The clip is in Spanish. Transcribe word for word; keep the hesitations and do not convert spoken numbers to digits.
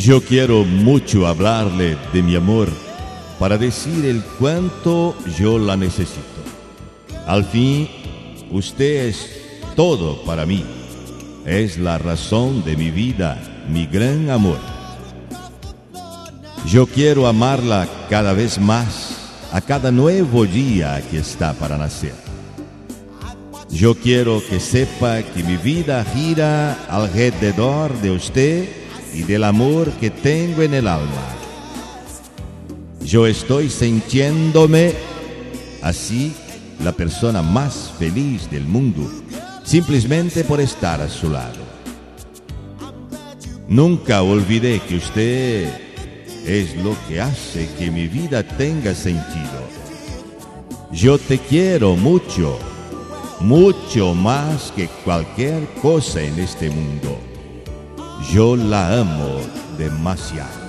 Yo quiero mucho hablarle de mi amor para decir el cuánto yo la necesito. Al fin, usted es todo para mí. Es la razón de mi vida, mi gran amor. Yo quiero amarla cada vez más, a cada nuevo día que está para nacer. Yo quiero que sepa que mi vida gira alrededor de usted y del amor que tengo en el alma. Yo estoy sintiéndome así la persona más feliz del mundo, simplemente por estar a su lado. Nunca olvidé que usted es lo que hace que mi vida tenga sentido. Yo te quiero mucho, mucho más que cualquier cosa en este mundo. Yo la amo demasiado.